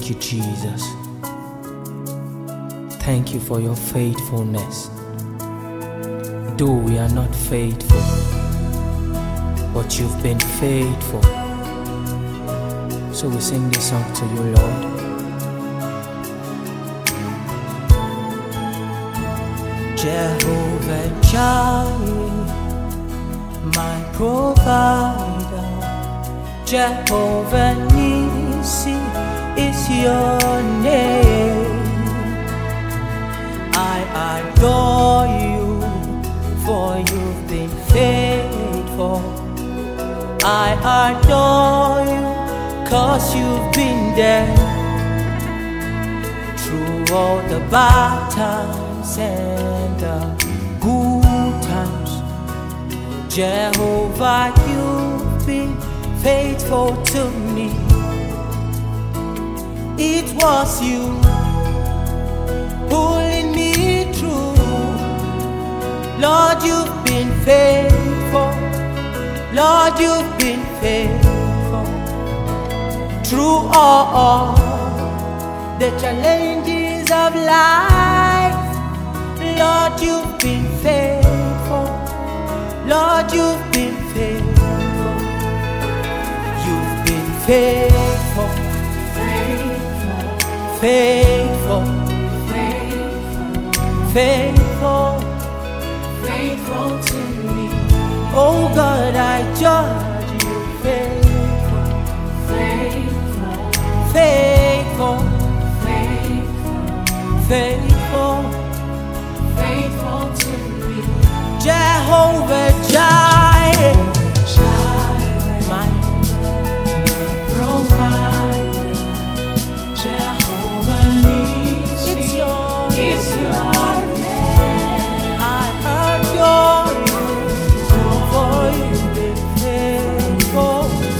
Thank you, Jesus. Thank you for your faithfulness. Though we are not faithful, but you've been faithful. So we sing this song to you, Lord. Jehovah Jireh, my provider. Jehovah Nissi is your name. I adore you, for you've been faithful. I adore you, 'cause you've been there through all the bad times and the good times. Jehovah, you've been faithful to me. It was you pulling me through. Lord, you've been faithful. Lord, you've been faithful through all the challenges of life. Lord, you've been faithful. Lord, you've been faithful. You've been faithful. Faithful. Faithful. Faithful to me. Oh God, I judge you faithful. Faithful. Faithful. Faithful. Faithful to me. Jehovah Jireh, my provider. Jehovah Nissi, it's your name. I adore you, for you've been faithful.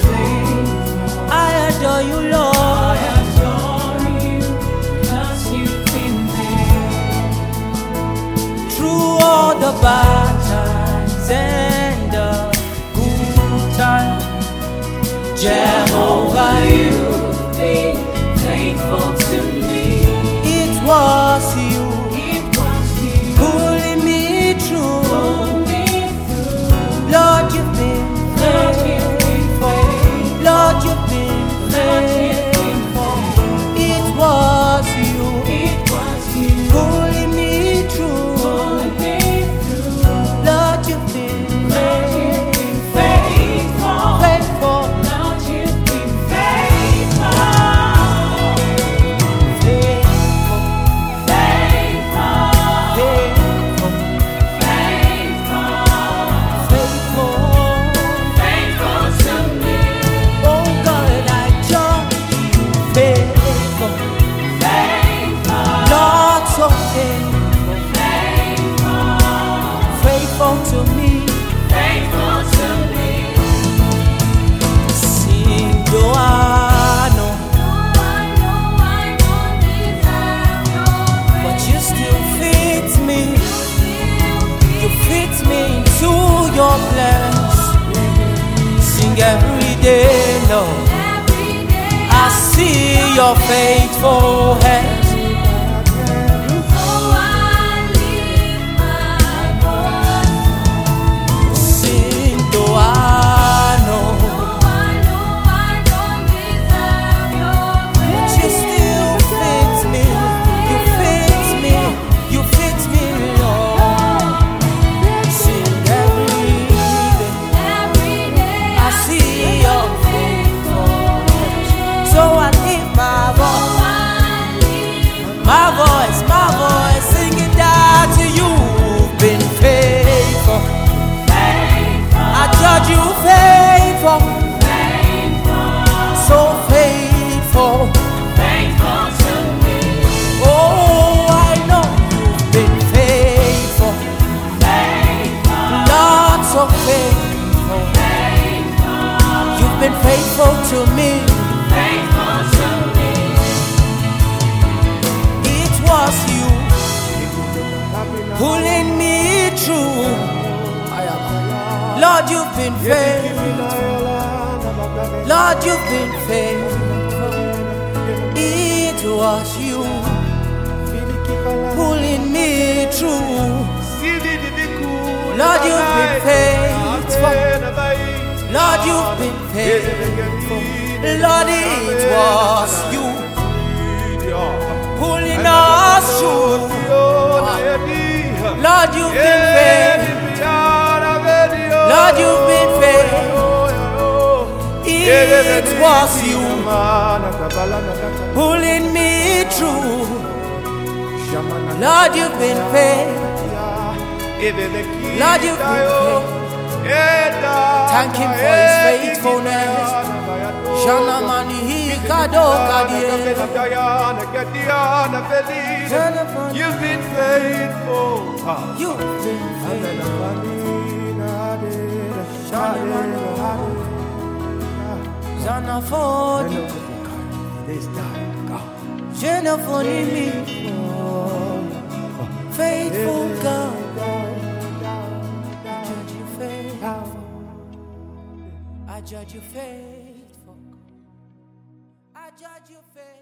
I adore you, Lord. I adore you, 'cause you've been there through all the bad times and the good times. Jehovah, you've been faithful to me. It was you pulling me through. Lord, you've been faithful. Lord, you've been faithful. It was you pulling me through. Lord, you've been faithful. Faithful. Lord, you've been faithful. Faithful to me, faithful to me. Sing, though I know, I don't deserve your grace, but you still fit me. You fit me into your plans. Sing every day, Lord. I see your faithful hands. My voice, sing it out to you. You've been faithful. I judge you faithful. So faithful. To me. Oh, I know you've been faithful. Lord, so faithful. You've been faithful to me. Was you pulling me through. Lord, you've been faithful. Lord, you've been faithful. was you pulling me through. Lord, you've been faithful. Lord, you've been faithful. Lord, it was you pulling us through. Lord, you've been faithful. Lord, you've been faithful. It was you pulling me through. Lord, you've been faithful. Lord, you've been faithful. Thank him for his faithfulness. Shana mani kado kadie. You've been faithful. You've been faithful. Shana fodi. Shana fodi me. Faithful God. I judge you faithful. I judge you faithful.